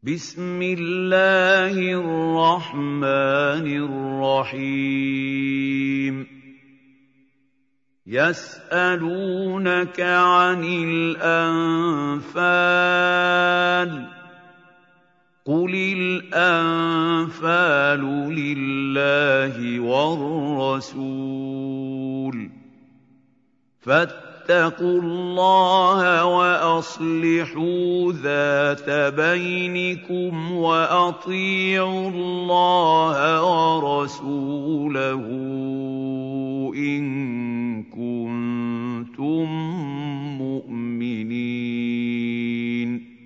بسم الله الرحمن الرحيم يسألونك عن الأنفال قل الأنفال لله والرسول فاتقوا الله وأصلحوا ذات بينكم وأطيعوا الله ورسوله إن كنتم مؤمنين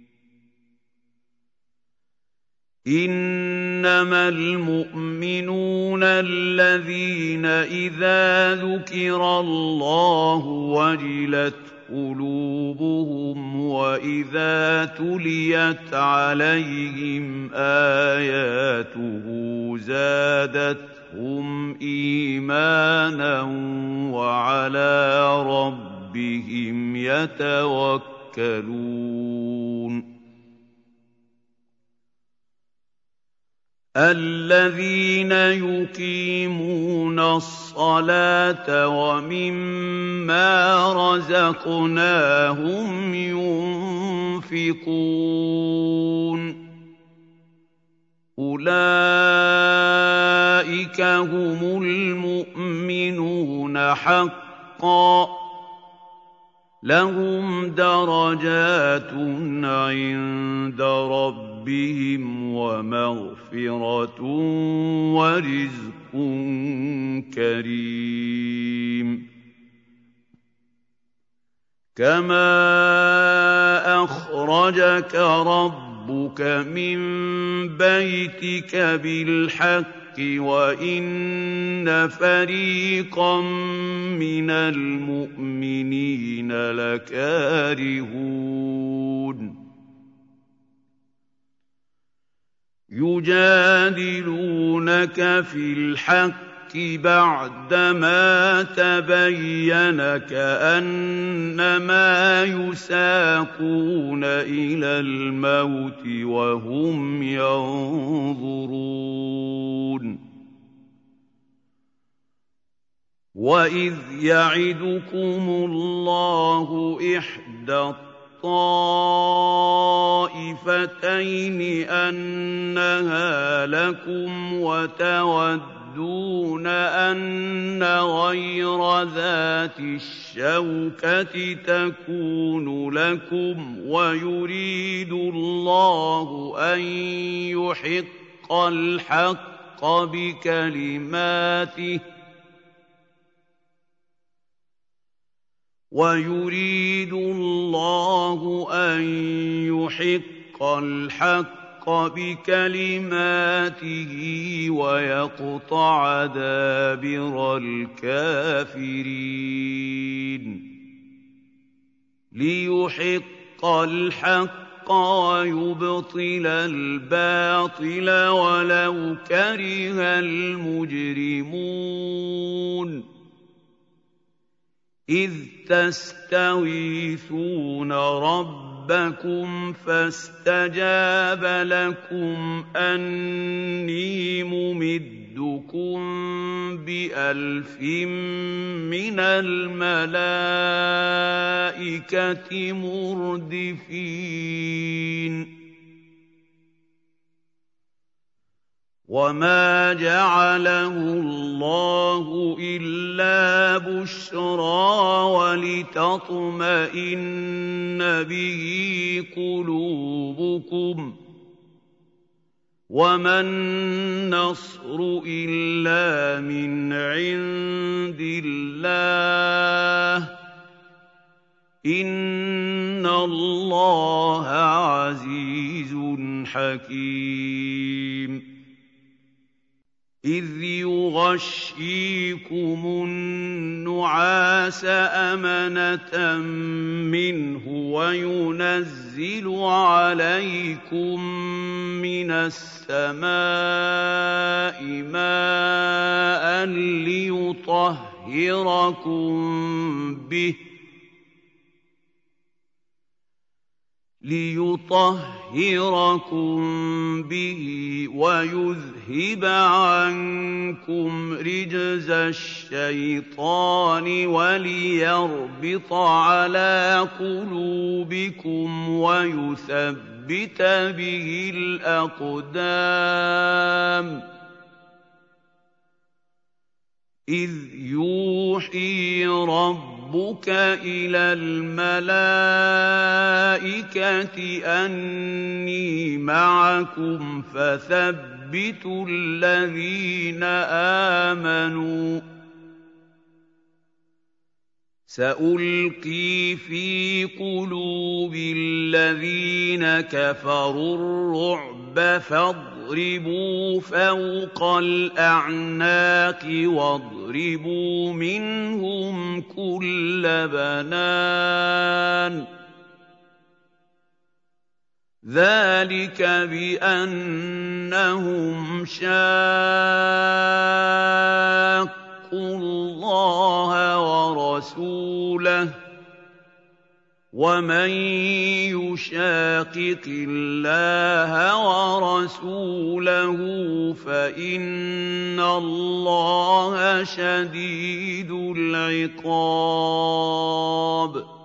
إنما المؤمنون الذين إذا ذكر الله وجلت قلوبهم وإذا تليت عليهم آياته زادتهم إيمانا وعلى ربهم يتوكلون الذين يقيمون الصلاة ومما رزقناهم ينفقون أولئك هم المؤمنون حقا لهم درجات عند ربهم ومغفرة ورزق كريم كما أخرجك ربك من بيتك بالحق وإن فريقا من المؤمنين لكارهون يجادلونك في الحق بعدما تبين كأنما يساقون إلى الموت وهم ينظرون وإذ يعدكم الله إحدى الطائفتين أنها لكم وتودون أن غير ذات الشوكة تكون لكم ويريد الله أن يحق الحق بكلماته ويريد الله أن يحق الحق بكلماته ويقطع دابر الكافرين ليحق الحق ويبطل الباطل ولو كره المجرمون إذ تستغيثون ربكم فاستجاب لكم أني ممدكم ب1000 من الملائكة مردفين وما جعله الله إلا بشرى ولتطمئن به قلوبكم وما النصر إلا من عند الله إن الله عزيز حكيم إذ يغشيكم النعاس أمنة منه وينزل عليكم من السماء ماء ليطهركم به لِيُطَهِّرَكُم بِهِ وَيُذْهِبَ عَنكُمْ رِجْزَ الشَّيْطَانِ وَلِيَرْبِطَ عَلَىٰ قُلُوبِكُمْ وَيُثَبِّتَ بِهِ الْأَقْدَامَ إِذْ يُوحِي رَبُّكَ إِلَى الْمَلَائِكَةِ أَنِّي مَعَكُمْ فَثَبِّتُوا الَّذِينَ آمَنُوا ۚ سَأُلْقِي فِي قُلُوبِ الَّذِينَ كَفَرُوا الرُّعْبَ فَاضْرِبُوا فَوْقَ الْأَعْنَاقِ وَاضْرِبُوا مِنْهُمْ كُلَّ بَنَانٍ ذَٰلِكَ بِأَنَّهُمْ شَاقُّوا اللَّهَ وَرَسُولَهُ ۖ وَمَن يُشَاقِقِ اللَّهَ وَرَسُولَهُ فَإِنَّ اللَّهَ شَدِيدُ الْعِقَابِ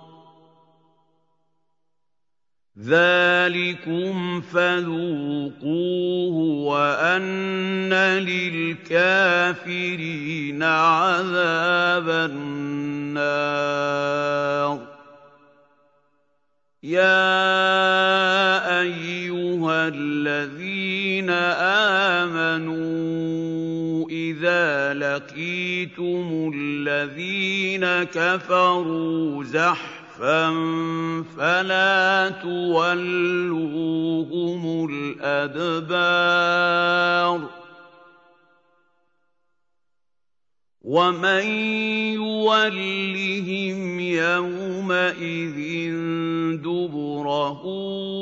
ذَٰلِكُمْ فَذُوقُوهُ وَأَنَّ لِلْكَافِرِينَ عَذَابَ النَّارِ يَا أَيُّهَا الَّذِينَ آمَنُوا إِذَا لَقِيتُمُ الَّذِينَ كَفَرُوا زَحْفًا فَلَا تُوَلُّوهُمُ الْأَدْبَارَ وَمَن يُوَلِّهِمْ يَوْمَئِذٍ دُبُرَهُ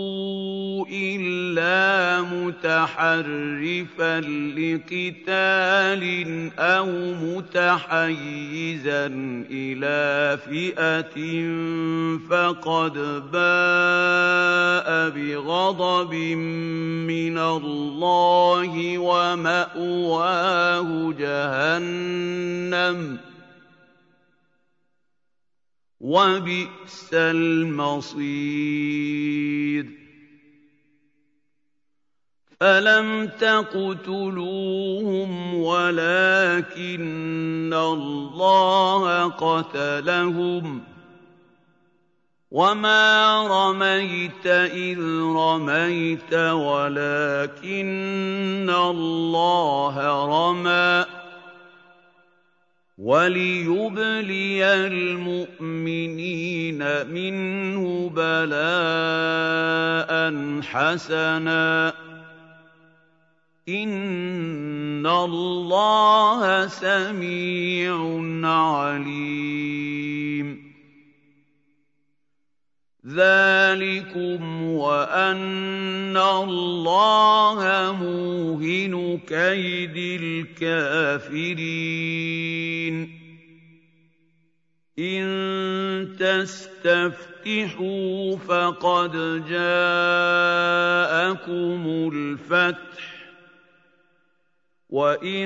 إِلَّا مُتَحَرِّفًا لِّقِتَالٍ أَوْ مُتَحَيِّزًا إِلَىٰ فِئَةٍ فَقَدْ بَاءَ بِغَضَبٍ مِّنَ اللَّهِ وَمَأْوَاهُ جَهَنَّمُ ۖ وَبِئْسَ الْمَصِيرُ فَلَمْ تَقْتُلُوهُمْ وَلَٰكِنَّ اللَّهَ قَتَلَهُمْ ۚ وَمَا رَمَيْتَ إِذْ رَمَيْتَ وَلَٰكِنَّ اللَّهَ رَمَىٰ ۚ وَلِيُبْلِيَ الْمُؤْمِنِينَ مِنْهُ بَلَاءً حَسَنًا ۚ إِنَّ اللَّهَ سَمِيعٌ عَلِيمٌ ذَٰلِكُمْ وَأَنَّ اللَّهَ مُوهِنُ كَيْدِ الْكَافِرِينَ إِن تَسْتَفْتِحُوا فَقَدْ جَاءَكُمُ الْفَتْحُ ۖ وَإِن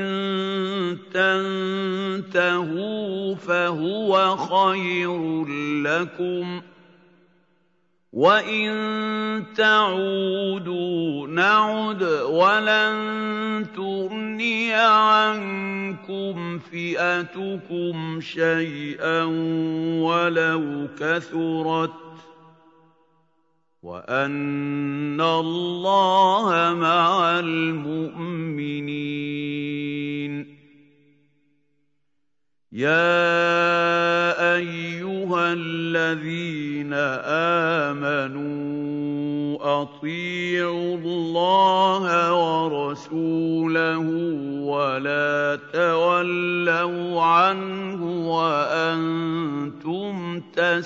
تَنتَهُوا فَهُوَ خَيْرٌ لَّكُمْ ۖ وَإِن تَعُودُوا نَعُدْ وَلَن تُغْنِيَ عَنكُمْ فِئَتُكُمْ شَيْئًا وَلَوْ كَثُرَتْ ۚ وَأَنَّ اللَّهَ مَعَ الْمُؤْمِنِينَ يَا أَيُّهَا الَّذِينَ آمَنُوا أَطِيعُوا اللَّهَ وَرَسُولَهُ وَلَا تَوَلَّوْا عَنْهُ وَأَنتُمْ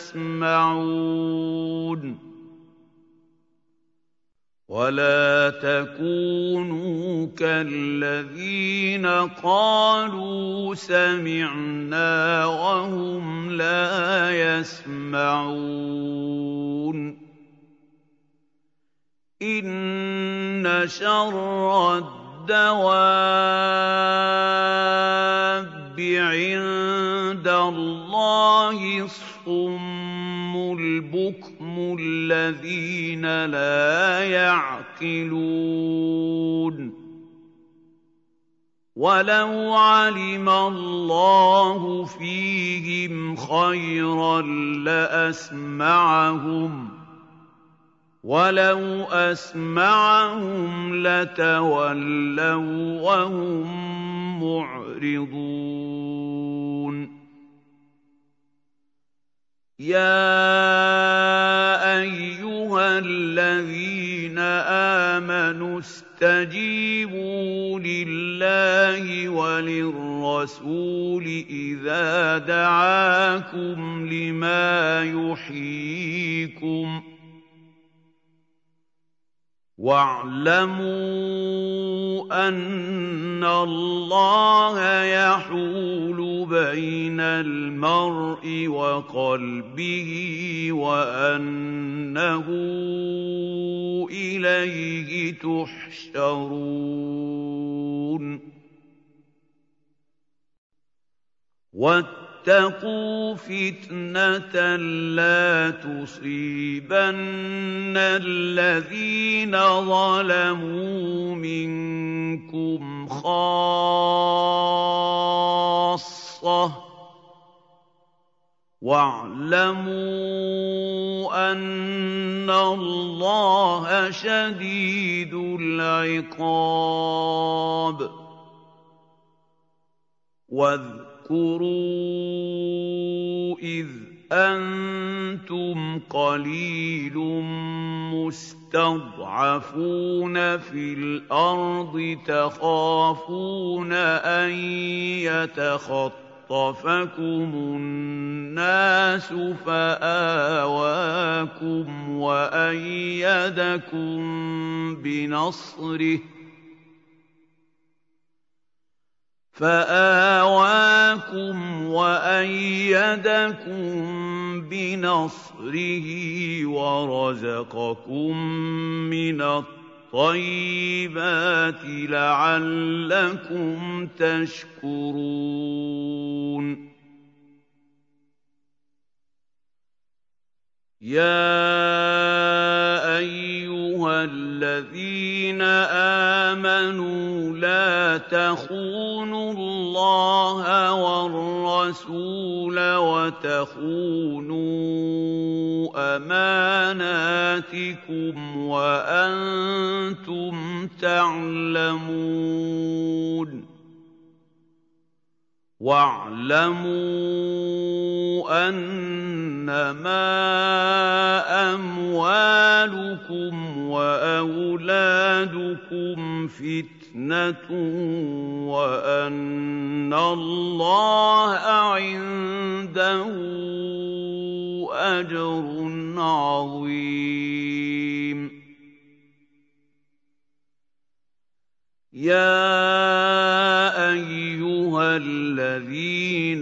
تَسْمَعُونَ وَلَا تَكُونُوا كَالَّذِينَ قَالُوا سَمِعْنَا وَهُمْ لَا يَسْمَعُونَ إِنَّ شَرَّ الدَّوَابِّ عِندَ اللَّهِ الصُّمُّ الْبُكْمُ الَّذِينَ لَا يَعْقِلُونَ وَلَوْ عَلِمَ اللَّهُ فِيهِمْ خَيْرًا لَّأَسْمَعَهُمْ ۖ وَلَوْ أَسْمَعَهُمْ لَتَوَلَّوا وَّهُم مُّعْرِضُونَ يَا أَيُّهَا الَّذِينَ آمَنُوا اسْتَجِيبُوا لِلَّهِ وَلِلرَّسُولِ إِذَا دَعَاكُمْ لِمَا يُحْيِيكُمْ ۖ وَاعْلَمُوا أَنَّ اللَّهَ يَحُولُ بَيْنَ الْمَرْءِ وَقَلْبِهِ وَأَنَّهُ إِلَيْهِ تُحْشَرُونَ وَاتَّقُوا فِتْنَةً لَّا تُصِيبَنَّ الَّذِينَ ظَلَمُوا مِنكُمْ خَاصَّةً ۖ وَاعْلَمُوا أَنَّ اللَّهَ شَدِيدُ الْعِقَابِ واذكروا إذ أنتم قليل مستضعفون في الأرض تخافون أن يتخطفكم الناس فآواكم وأيدكم بنصره ورزقكم من الطيبات لعلكم تشكرون يَا أَيُّهَا الَّذِينَ آمَنُوا لَا تَخُونُوا اللَّهَ وَالرَّسُولَ وَتَخُونُوا أَمَانَاتِكُمْ وَأَنتُمْ تَعْلَمُونَ وَاعْلَمُوا أَنَّمَا أَمْوَالُكُمْ وَأَوْلَادُكُمْ فِتْنَةٌ وَأَنَّ اللَّهَ عِندَهُ أَجْرٌ عَظِيمٌ يَا أَيُّهَا الَّذِينَ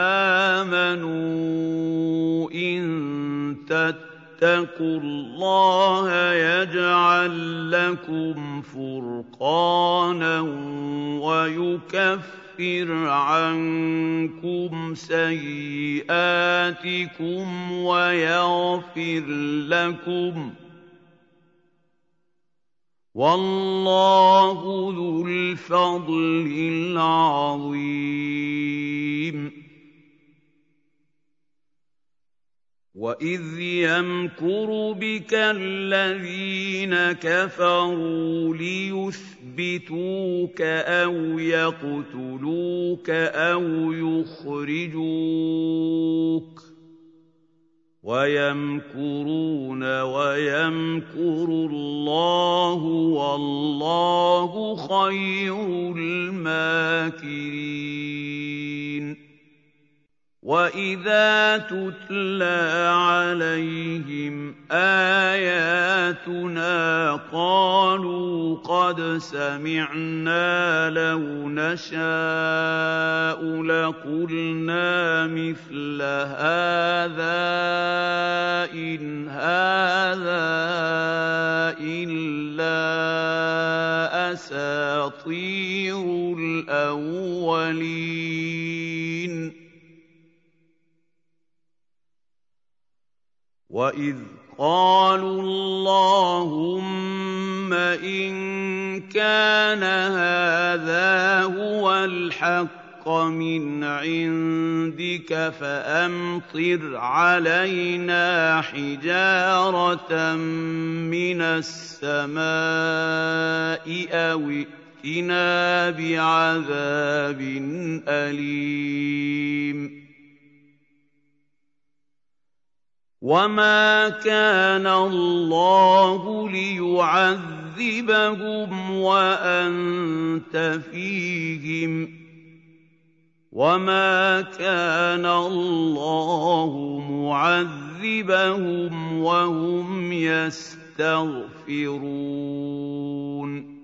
آمَنُوا إِن تَتَّقُوا اللَّهَ يَجْعَل لَّكُمْ فُرْقَانًا وَيُكَفِّرْ عَنكُمْ سَيِّئَاتِكُمْ وَيَغْفِرْ لَكُمْ ۗ وَاللَّهُ ذُو الْفَضْلِ الْعَظِيمِ وَإِذْ يَمْكُرُ بِكَ الَّذِينَ كَفَرُوا لِيُثْبِتُوكَ أَوْ يَقْتُلُوكَ أَوْ يُخْرِجُوكَ وَيَمْكُرُونَ وَيَمْكُرُ اللَّهُ وَاللَّهُ خَيْرُ الْمَاكِرِينَ وَإِذَا تُتْلَىٰ عَلَيْهِمْ آيَاتُنَا قَالُوا قَدْ سَمِعْنَا لَوْ نَشَاءُ لَقُلْنَا مِثْلَ هَٰذَا إِنْ هَٰذَا إِلَّا أَسَاطِيرُ الْأَوَّلِينَ وَإِذْ قَالُوا اللَّهُمَّ إِن كَانَ هَٰذَا هُوَ الْحَقَّ مِنْ عِندِكَ فَأَمْطِرْ عَلَيْنَا حِجَارَةً مِّنَ السَّمَاءِ أَوِ ائْتِنَا بِعَذَابٍ أَلِيمٍ وَمَا كَانَ اللَّهُ لِيُعَذِّبَهُمْ وَأَنتَ فِيهِمْ ۚ وَمَا كَانَ اللَّهُ مُعَذِّبَهُمْ وَهُمْ يَسْتَغْفِرُونَ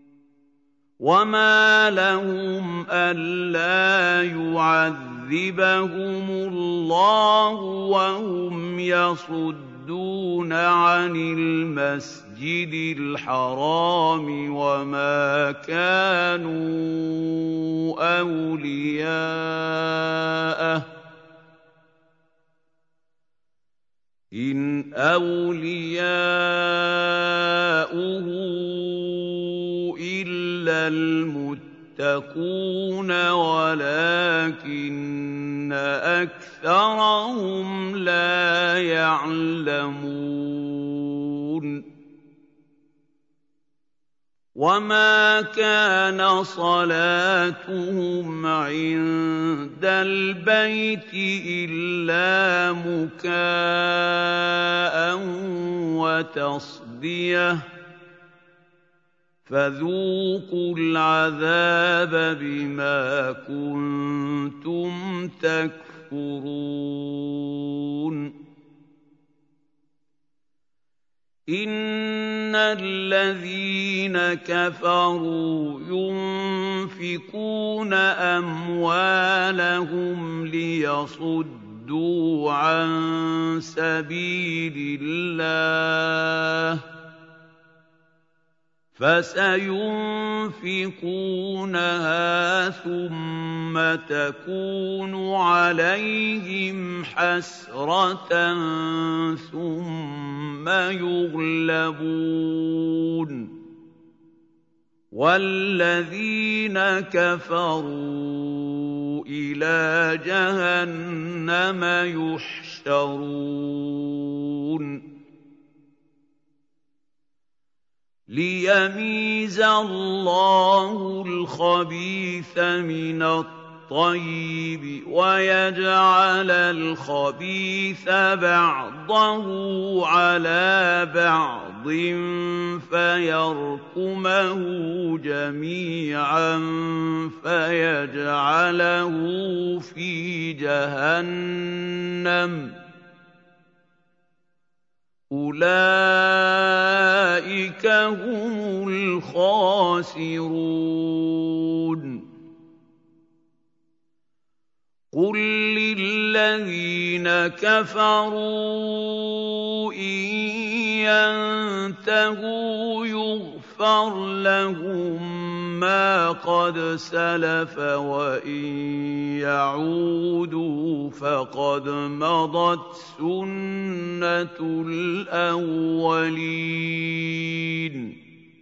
وَمَا لَهُمْ أَلَّا يُعَذِّبَهُمُ اللَّهُ وَهُمْ يَصُدُّونَ عَنِ الْمَسْجِدِ الْحَرَامِ وَمَا كَانُوا أَوْلِيَاءَهُ ۚ إِنْ أَوْلِيَاؤُهُ إِلَّا الْمُتَّقُونَ وَلَٰكِنَّ أَكْثَرَهُمْ لَا يَعْلَمُونَ وَمَا كَانَ صَلَاتُهُمْ عِندَ الْبَيْتِ إِلَّا مُكَاءً وَتَصْدِيَةً فَذُوقُوا الْعَذَابَ بِمَا كُنتُمْ تَكْفُرُونَ إِنَّ الَّذِينَ كَفَرُوا يُنفِقُونَ أَمْوَالَهُمْ لِيَصُدُّوا عَن سَبِيلِ اللَّهِ فَسَيُنفِقُونَهَا ثُمَّ تَكُونُ عَلَيْهِمْ حَسْرَةً ثُمَّ يُغْلَبُونَ وَالَّذِينَ كَفَرُوا إِلَىٰ جَهَنَّمَ يُحْشَرُونَ لِيَمِيزَ اللَّهُ الْخَبِيثَ مِنَ الطَّيِّبِ وَيَجْعَلَ الْخَبِيثَ بَعْضَهُ عَلَىٰ بَعْضٍ فَيَرْكُمَهُ جَمِيعًا فَيَجْعَلَهُ فِي جَهَنَّمَ ۚ أُولَٰئِكَ هُمُ الْخَاسِرُونَ قُل لِّلَّذِينَ كَفَرُوا إِن يَنتَهُوا يُغْفَرْ لَهُم مَّا قَدْ سَلَفَ وَإِن يَعُودُوا فَقَدْ مَضَتْ سُنَّةُ الْأَوَّلِينَ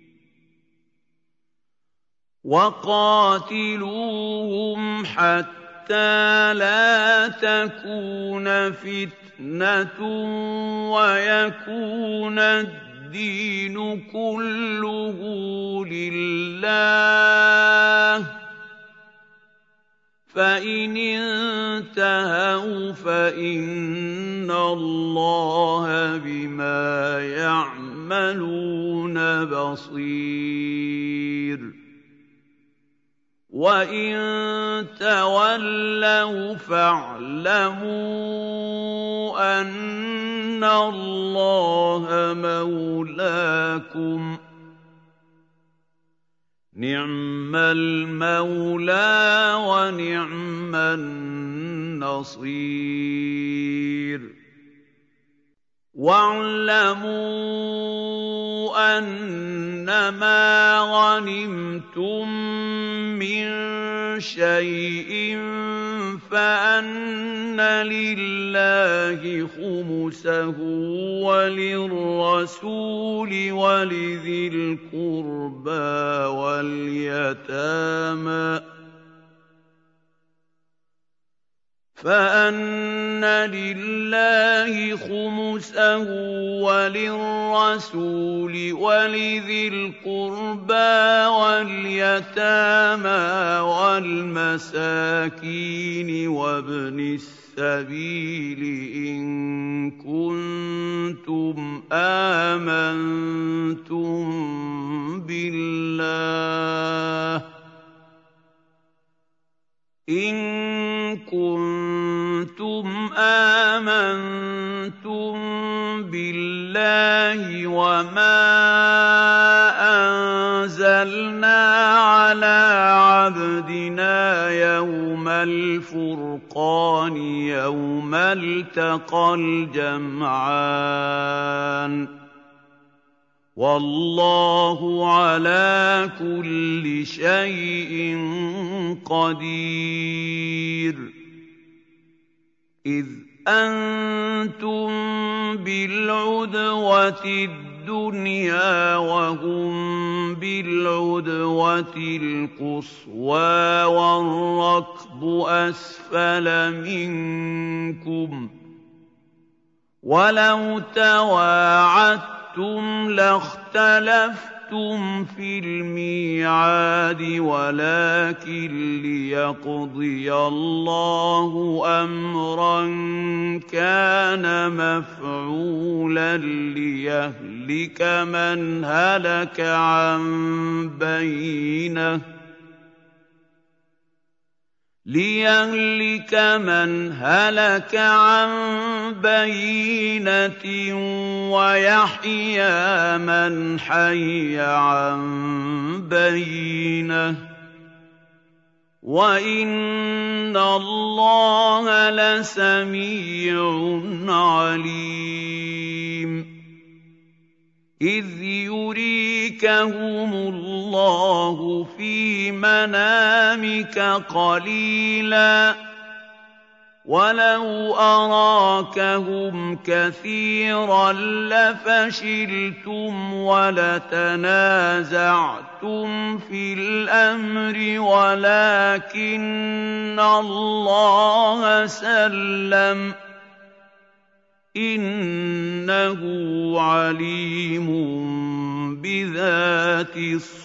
وَقَاتِلُوهُمْ حَتَّىٰ لَا تَكُونَ فِتْنَةٌ وَيَكُونَ الدِّينُ كُلُّهُ لِلَّهِ ۖ فَإِنِ انتَهَوْا فَإِنَّ اللَّهَ بِمَا يَعْمَلُونَ بَصِيرٌ وَإِن تَوَلَّوْا فَاعْلَمُوا أَنَّ اللَّهَ مَوْلَاكُمْ ۚ نِعْمَ الْمَوْلَىٰ وَنِعْمَ النَّصِيرُ وَاعْلَمُوا أَنَّمَا غَنِمْتُم مِّن شَيْءٍ فَأَنَّ لِلَّهِ خُمُسَهُ وَلِلرَّسُولِ وَلِذِي الْقُرْبَىٰ وَالْيَتَامَىٰ فَأَنَّ لِلَّهِ خُمُسَهُ وَلِلرَّسُولِ وَلِذِي الْقُرْبَىٰ وَالْيَتَامَىٰ وَالْمَسَاكِينِ وَابْنِ السَّبِيلِ إِن كُنتُمْ آمَنتُم بِاللَّهِ وَمَا أَنزَلْنَا عَلَىٰ عَبْدِنَا يَوْمَ الْفُرْقَانِ يَوْمَ الْتَقَى الْجَمْعَانِ ۗ وَاللَّهُ عَلَىٰ كُلِّ شَيْءٍ قَدِيرٌ إِذْ أَنتُم بِالْعُدْوَةِ الدُّنْيَا وَهُم بِالْعُدْوَةِ الْقُصْوَىٰ وَالرَّكْبُ أَسْفَلَ مِنكُمْ ۚ وَلَوْ تَوَاعَدتُّمْ لَاخْتَلَفْتُمْ فِي الْمِيعَادِ وَلَٰكِن لِّيَقْضِيَ اللَّهُ أَمْرًا كَانَ مَفْعُولًا لِّيَهْلِكَ مَنْ هَلَكَ عَن بَيِّنَةٍ وَيَحْيَىٰ مَنْ حَيَّ عَن بَيِّنَةٍ ۗ وَإِنَّ اللَّهَ لَسَمِيعٌ عَلِيمٌ إِذْ يُرِيكَهُمُ اللَّهُ فِي مَنَامِكَ قَلِيلًا ۖ وَلَوْ أَرَاكَهُمْ كَثِيرًا لَّفَشِلْتُمْ وَلَتَنَازَعْتُمْ فِي الْأَمْرِ وَلَٰكِنَّ اللَّهَ سَلَّمَ ۗ إِنَّهُ عَلِيمٌ بِذَاتِ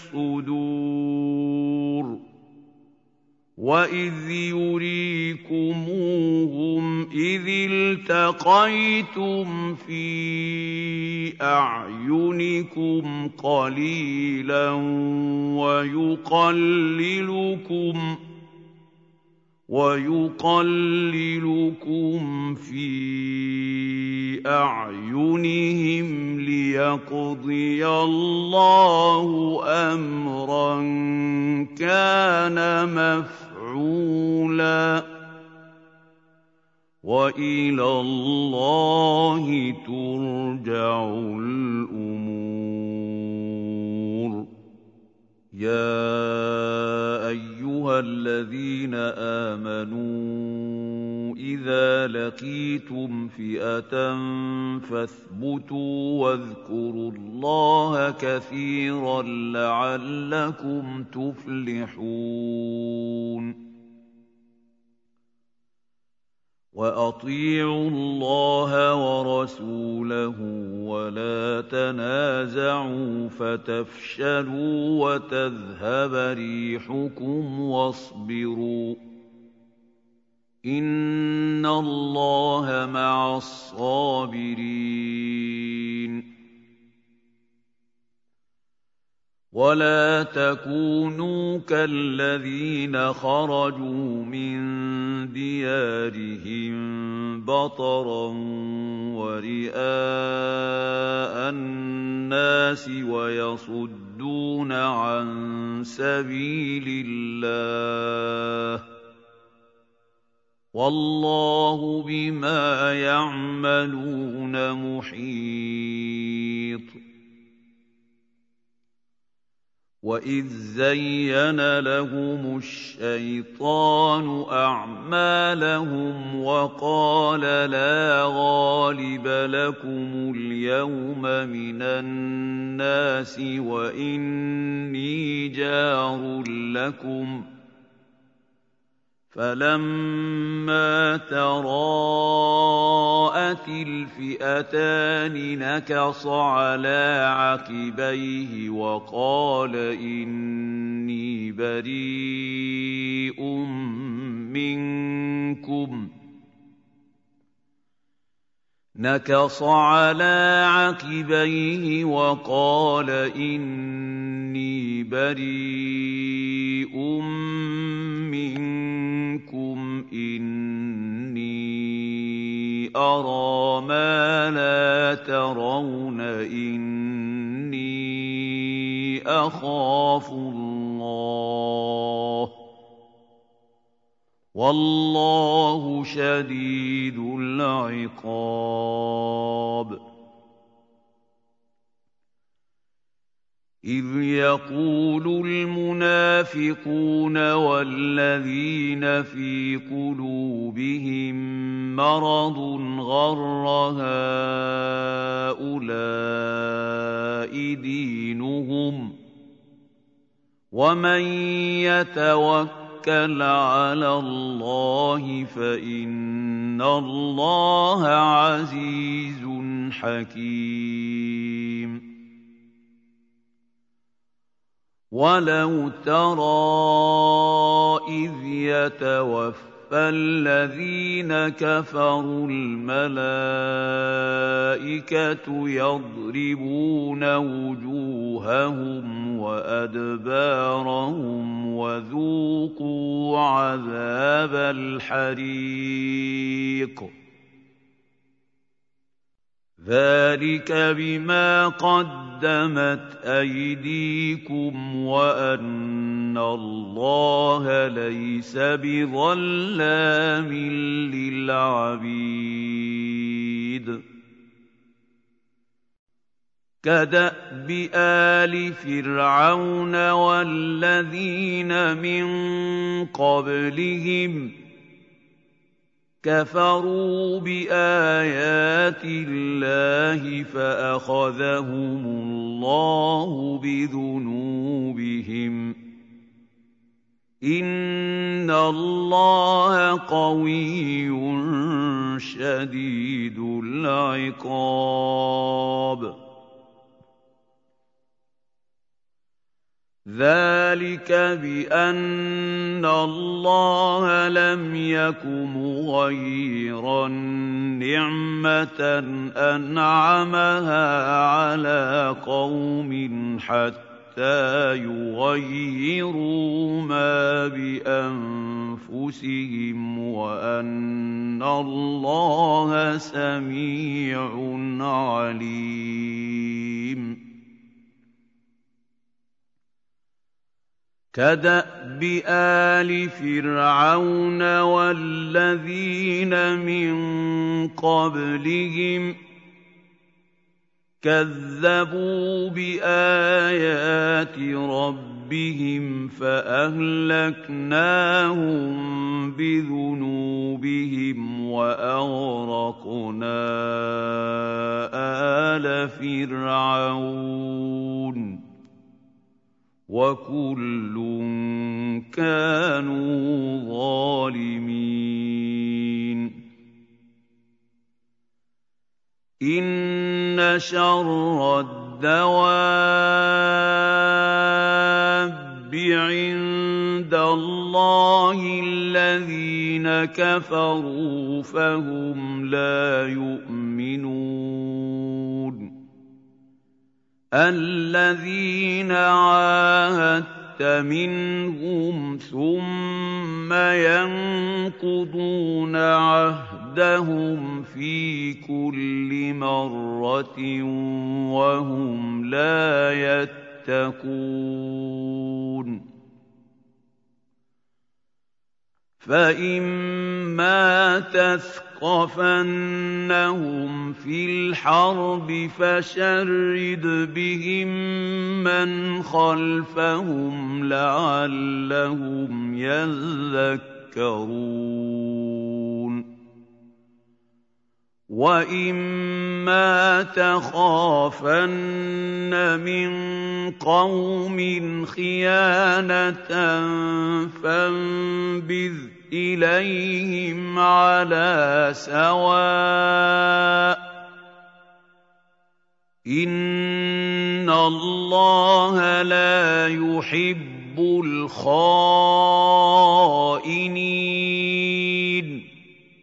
الصُّدُورِ وَإِذْ يُرِيكُمُوهُمْ إِذِ الْتَقَيْتُمْ فِي أَعْيُنِكُمْ قَلِيلًا وَيُقَلِّلُكُمْ فِي أَعْيُنِهِمْ لِيَقْضِيَ اللَّهُ أَمْرًا كَانَ مَفْعُولًا ۗ وَإِلَى اللَّهِ تُرْجَعُ الْأُمُورُ يَا أَيُّهَا الَّذِينَ آمَنُوا إِذَا لَقِيتُمْ فِئَةً فَاثْبُتُوا وَاذْكُرُوا اللَّهَ كَثِيرًا لَّعَلَّكُمْ تُفْلِحُونَ وَأَطِيعُوا اللَّهَ وَرَسُولَهُ وَلَا تَنَازَعُوا فَتَفْشَلُوا وَتَذْهَبَ رِيحُكُمْ وَاصْبِرُوا ۚ إِنَّ اللَّهَ مَعَ الصَّابِرِينَ ولا تكونوا كالذين خرجوا من ديارهم بطرا ورئاء الناس ويصدون عن سبيل الله والله بما يعملون محيط وَإِذْ زَيَّنَ لَهُمُ الشَّيْطَانُ أَعْمَالَهُمْ وَقَالَ لَا غَالِبَ لَكُمُ الْيَوْمَ مِنَ النَّاسِ وَإِنِّي جَارٌ لَكُمْ ۖ فَلَمَّا تَرَاءَتِ الْفِئَتَانِ نَكَصَ عَلَىٰ عَقِبَيْهِ وَقَالَ إِنِّي بَرِيءٌ منكم إِنِّي أَرَىٰ مَا لَا تَرَوْنَ إِنِّي أَخَافُ اللَّهَ ۚ وَاللَّهُ شَدِيدُ الْعِقَابِ إِذْ يَقُولُ الْمُنَافِقُونَ وَالَّذِينَ فِي قُلُوبِهِم مَّرَضٌ غَرَّ هَٰؤُلَاءِ دِينُهُمْ ۗ وَمَن يَتَوَكَّلْ عَلَى اللَّهِ فَإِنَّ اللَّهَ عَزِيزٌ حَكِيمٌ وَلَوْ تَرَىٰ إِذْ يَتَوَفَّى الَّذِينَ كَفَرُوا الْمَلَائِكَةُ يَضْرِبُونَ وُجُوهَهُمْ وَأَدْبَارَهُمْ وَذُوقُوا عَذَابَ الْحَرِيقِ ذَٰلِكَ بِمَا قَدَّمَتْ أَيْدِيكُمْ وَأَنَّ اللَّهَ لَيْسَ بِظَلَّامٍ لِّلْعَبِيدِ كَدَأْبِ آلِ فِرْعَوْنَ وَالَّذِينَ مِن قَبْلِهِمْ كَفَرُوا بِآيَاتِ اللَّهِ فَأَخَذَهُمُ اللَّهُ بِذُنُوبِهِمْ ۗ إِنَّ اللَّهَ قَوِيٌّ شَدِيدُ الْعِقَابِ ذَٰلِكَ بِأَنَّ اللَّهَ لَمْ يَكُ مُغَيِّرًا نِّعْمَةً أَنْعَمَهَا عَلَىٰ قَوْمٍ حَتَّىٰ يُغَيِّرُوا مَا بِأَنفُسِهِمْ وَأَنَّ اللَّهَ سَمِيعٌ عَلِيمٌ كَدَأْبِ آلِ فِرْعَوْنَ وَالَّذِينَ مِن قَبْلِهِمْ كَذَّبُوا بِآيَاتِ رَبِّهِمْ فَأَهْلَكْنَاهُم بِذُنُوبِهِمْ وَأَغْرَقْنَا آلَ فِرْعَوْنَ وَكُلٌّ كَانُوا ظَالِمِينَ إِنَّ شَرَّ الدَّوَابِّ عِندَ اللَّهِ الَّذِينَ كَفَرُوا فَهُمْ لَا يُؤْمِنُونَ الَّذِينَ عَاهَدتَّ مِنْهُمْ ثُمَّ يَنقُضُونَ عَهْدَهُمْ فِي كُلِّ مَرَّةٍ وَهُمْ لَا يَتَّقُونَ فَإِمَّا تَثْقَفَنَّهُمْ فِي الْحَرْبِ فَشَرِّدْ بِهِم مَّنْ خَلْفَهُمْ لَعَلَّهُمْ يَذَّكَّرُونَ وَإِمَّا تَخَافَنَّ مِن قَوْمٍ خِيَانَةً فَانبِذْ إِلَيْهِمْ عَلَىٰ سَوَاءٍ ۚ إِنَّ اللَّهَ لَا يُحِبُّ الْخَائِنِينَ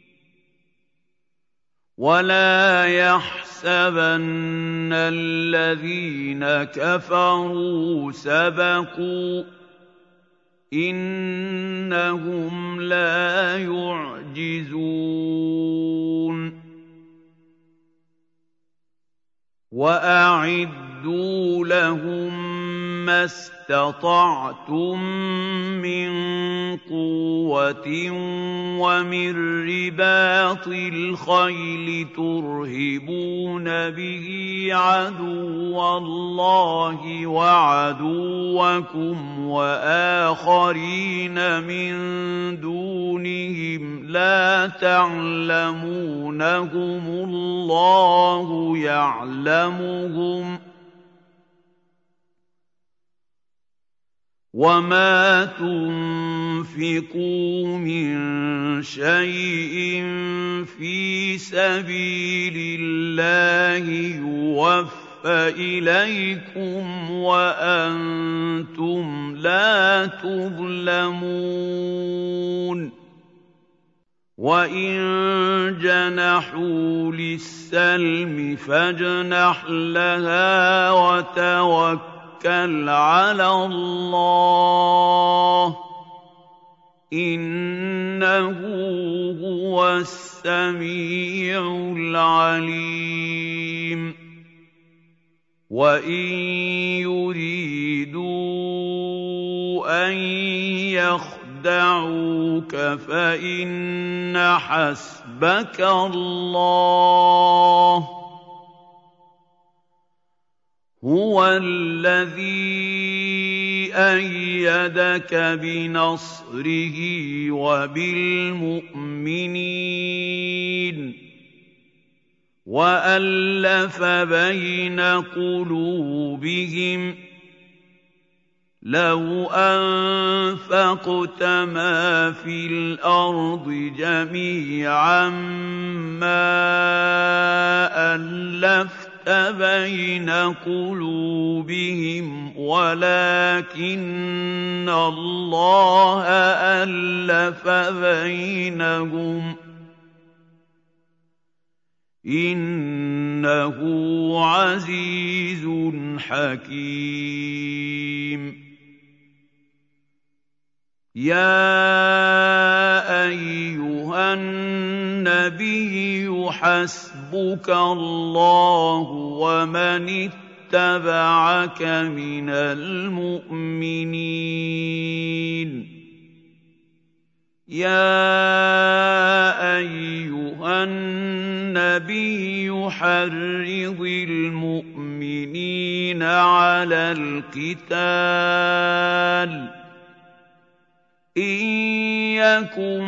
وَلَا يَحْسَبَنَّ الَّذِينَ كَفَرُوا سَبَقُوا ۚ إِنَّهُمْ لَا يُعْجِزُونَ وَأَعِدُّوا لَهُم مَّا اسْتَطَعْتُم مِّن قُوَّةٍ وَمِن رِّبَاطِ الْخَيْلِ تُرْهِبُونَ بِهِ عَدُوَّ اللَّهِ وَعَدُوَّكُمْ وَآخَرِينَ مِن دُونِهِمْ لَا تَعْلَمُونَهُمُ اللَّهُ يَعْلَمُهُمْ ۚ وَمَا تُنفِقُوا مِن شَيْءٍ فِي سَبِيلِ اللَّهِ يُوَفَّ إِلَيْكُمْ وَأَنتُمْ لَا تُظْلَمُونَ وَإِن جَنَحُوا لِلسَّلْمِ فَاجْنَحْ لَهَا وَتَوَكَّلْ عَلَى اللَّهِ ۚ إِنَّهُ هُوَ السَّمِيعُ الْعَلِيمُ وَإِن يُرِيدُوا أَن يَخْدَعُوكَ فَإِنَّ حَسْبَكَ اللَّهُ ۚ هُوَ الَّذِي أَيَّدَكَ بِنَصْرِهِ وَبِالْمُؤْمِنِينَ وَأَلَّفَ بَيْنَ قُلُوبِهِمْ ۚ لَوْ أَنفَقْتَ مَا فِي الْأَرْضِ جَمِيعًا مَّا أَلَّفْتَ بَيْنَ قُلُوبِهِمْ وَلَٰكِنَّ اللَّهَ أَلَّفَ بَيْنَهُمْ ۚ إِنَّهُ عَزِيزٌ حَكِيمٌ يَا أَيُّهَا النَّبِيُّ حَسْبُكَ اللَّهُ وَمَنِ اتَّبَعَكَ مِنَ الْمُؤْمِنِينَ يَا أَيُّهَا النَّبِيُّ حَرِّضِ الْمُؤْمِنِينَ عَلَى الْقِتَالِ ۚ إِن يَكُن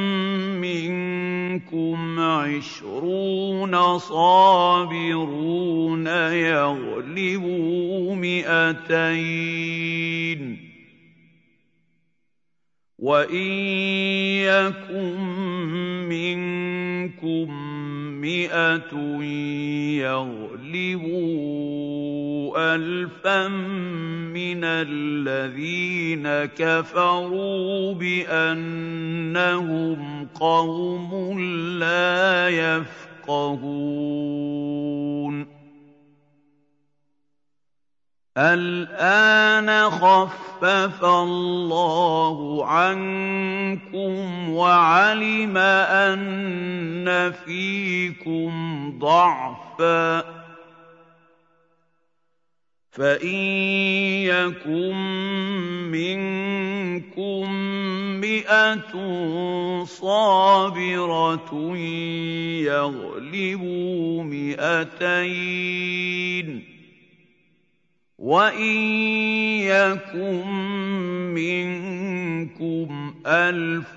مِّنكُمْ 20 صَابِرُونَ يَغْلِبُوا 200 ۚ وَإِن يَكُن مِّنكُم 100 يَغْلِبُوا 1000 مِّنَ الَّذِينَ كَفَرُوا بِأَنَّهُمْ قَوْمٌ لَّا يَفْقَهُونَ الْآنَ خَفَّفَ اللَّهُ عَنكُمْ وَعَلِمَ أَنَّ فِيكُمْ ضَعْفًا ۚ فَإِن يَكُن مِّنكُم 100 صَابِرَةٌ يَغْلِبُوا 200 ۚ وَإِن يَكُن مِّنكُمْ 1000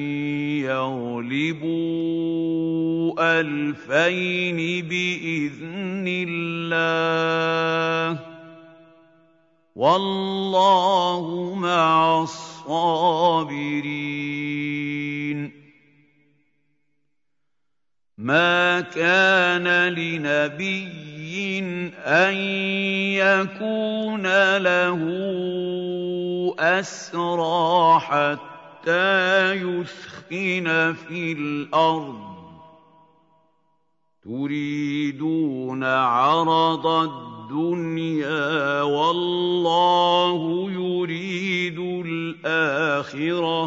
يَغْلِبُوا 2000 بِإِذْنِ اللَّهِ ۗ وَاللَّهُ مَعَ الصَّابِرِينَ. مَا كَانَ لِنَبِيٍّ أَن يَكُونَ لَهُ أَسْرَىٰ حَتَّىٰ يُثْخِنَ فِي الْأَرْضِ ۚ تُرِيدُونَ عَرَضَ الدُّنْيَا وَاللَّهُ يُرِيدُ الْآخِرَةَ ۗ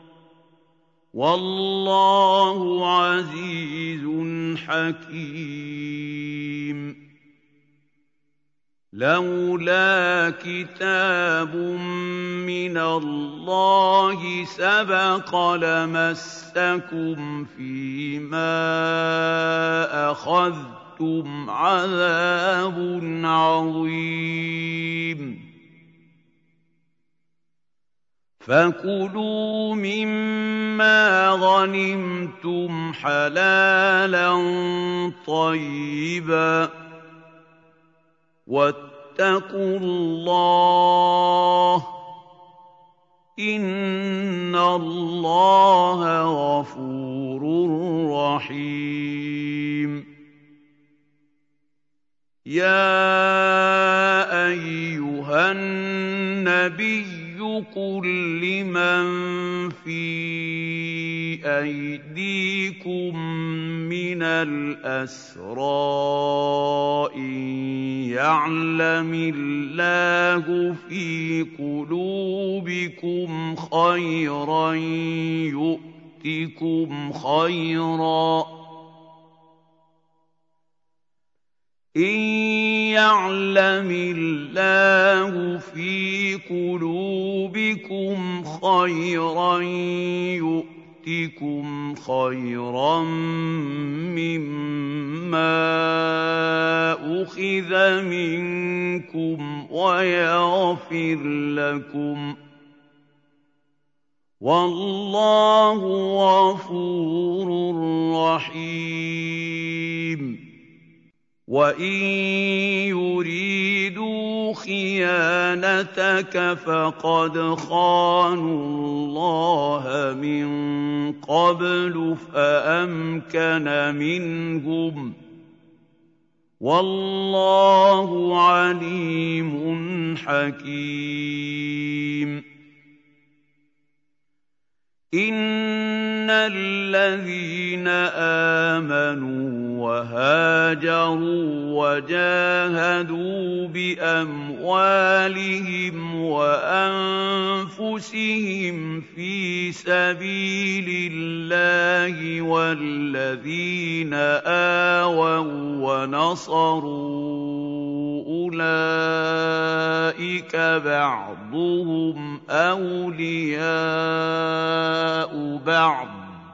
وَاللَّهُ عَزِيزٌ حَكِيمٌ. لَّوْلَا كِتَابٌ مِّنَ اللَّهِ سَبَقَ لَمَسَّكُمْ فِيمَا أَخَذْتُمْ عَذَابٌ عَظِيمٌ. فَكُلُوا مِمَّا غَنِمْتُمْ حَلَالًا طَيِّبًا ۚ وَاتَّقُوا اللَّهَ ۚ إِنَّ اللَّهَ غَفُورٌ رَّحِيمٌ. يَا أَيُّهَا النَّبِيُّ قُل لِّمَن فِي أَيْدِيكُم مِّنَ الْأَسْرَىٰ إِن يَعْلَمِ اللَّهُ فِي قُلُوبِكُمْ خَيْرًا يُؤْتِكُمْ خَيْرًا مِّمَّا أُخِذَ مِنكُمْ وَيَغْفِرْ لَكُمْ ۗ وَاللَّهُ غَفُورٌ رَّحِيمٌ. وَإِن يُرِيدُوا خِيَانَتَكَ فَقَدْ خَانُوا اللَّهَ مِن قَبْلُ فَأَمْكَنَ مِنْهُمْ ۗ وَاللَّهُ عَلِيمٌ حَكِيمٌ. إِنَّ الَّذِينَ آمَنُوا وَهَاجَرُوا وَجَاهَدُوا بِأَمْوَالِهِمْ وَأَنفُسِهِمْ فِي سَبِيلِ اللَّهِ وَالَّذِينَ آوَوا وَّنَصَرُوا أُولَٰئِكَ بَعْضُهُمْ أَوْلِيَاءُ بَعْضٍ ۚ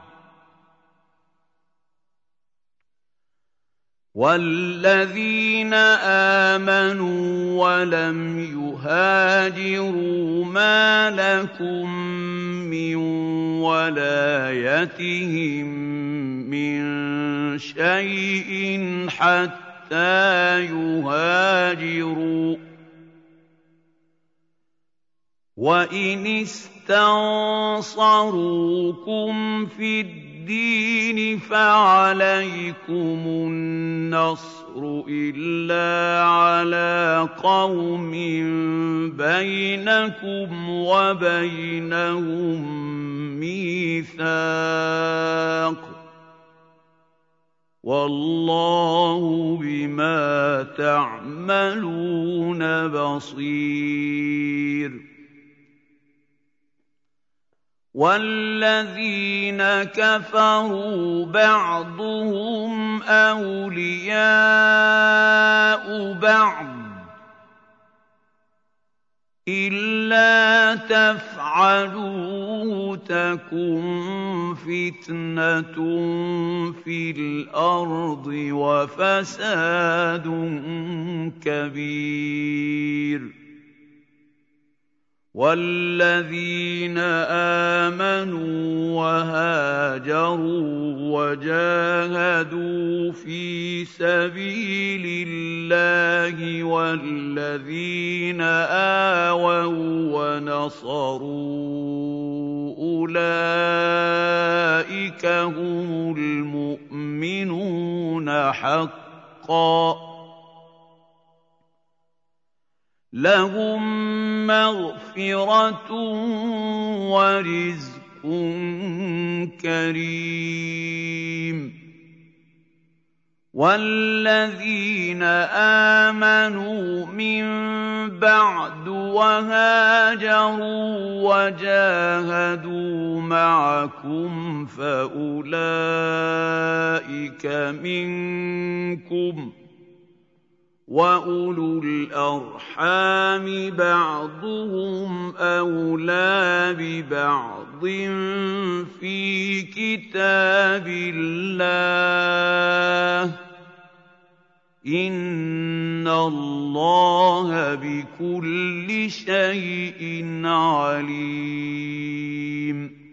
وَالَّذِينَ آمَنُوا وَلَمْ يُهَاجِرُوا مَا لَكُم مِّن وَلَايَتِهِم مِّن شَيْءٍ حَتَّىٰ يُهَاجِرُوا ۚ وَإِنِ اسْتَنصَرُوكُمْ فِي الدِّينِ فَعَلَيْكُمُ النَّصْرُ إِلَّا عَلَىٰ قَوْمٍ بَيْنَكُمْ وَبَيْنَهُم مِّيثَاقٌ ۗ وَاللَّهُ بِمَا تَعْمَلُونَ بَصِيرٌ وَالَّذِينَ كَفَرُوا بَعْضُهُمْ أَوْلِيَاءُ بَعْضٍ إِلَّا تَفْعَلُوهُ تَكُن فِتْنَةٌ فِي الْأَرْضِ وَفَسَادٌ كَبِيرٌ وَالَّذِينَ آمَنُوا وَهَاجَرُوا وَجَاهَدُوا فِي سَبِيلِ اللَّهِ وَالَّذِينَ آوَوا وَّنَصَرُوا أُولَٰئِكَ هُمُ الْمُؤْمِنُونَ حَقًّا ۚ لَّهُم مَّغْفِرَةٌ وَرِزْقٌ كَرِيمٌ وَالَّذِينَ آمَنُوا مِن بَعْدُ وَهَاجَرُوا وَجَاهَدُوا مَعَكُمْ فَأُولَٰئِكَ مِنكُمْ ۚ وَأُولُو الْأَرْحَامِ بَعْضُهُمْ أَوْلَىٰ بِبَعْضٍ فِي كِتَابِ اللَّهِ ۗ إِنَّ اللَّهَ بِكُلِّ شَيْءٍ عَلِيمٌ